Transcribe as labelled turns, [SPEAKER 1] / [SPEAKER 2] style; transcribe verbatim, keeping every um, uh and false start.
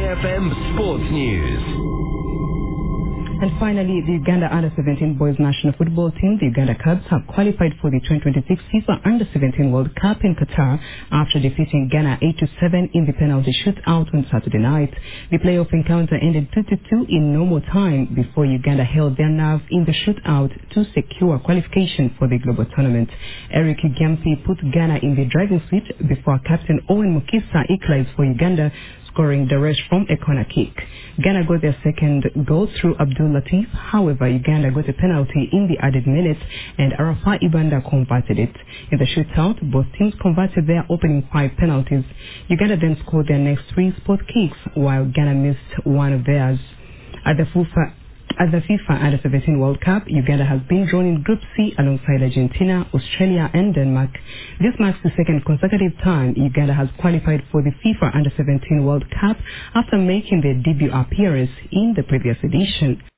[SPEAKER 1] F M Sports News.
[SPEAKER 2] And finally, the Uganda under seventeen boys national football team, the Uganda Cubs, have qualified for the twenty twenty-six FIFA under seventeen World Cup in Qatar after defeating Ghana eight to seven in the penalty shootout on Saturday night. The playoff encounter ended two to two in normal time before Uganda held their nerve in the shootout to secure qualification for the global tournament. Eric Gyamfi put Ghana in the driving seat before Captain Owen Mukisa equalized for Uganda, scoring the rest from a corner kick. Ghana got their second goal through Abdul Latif. However, Uganda got a penalty in the added minutes and Arafat Ibanda converted it. In the shootout, both teams converted their opening five penalties. Uganda then scored their next three spot kicks, while Ghana missed one of theirs. At the FIFA At the FIFA under seventeen World Cup, Uganda has been drawn in Group C alongside Argentina, Australia and Denmark. This marks the second consecutive time Uganda has qualified for the FIFA under seventeen World Cup after making their debut appearance in the previous edition.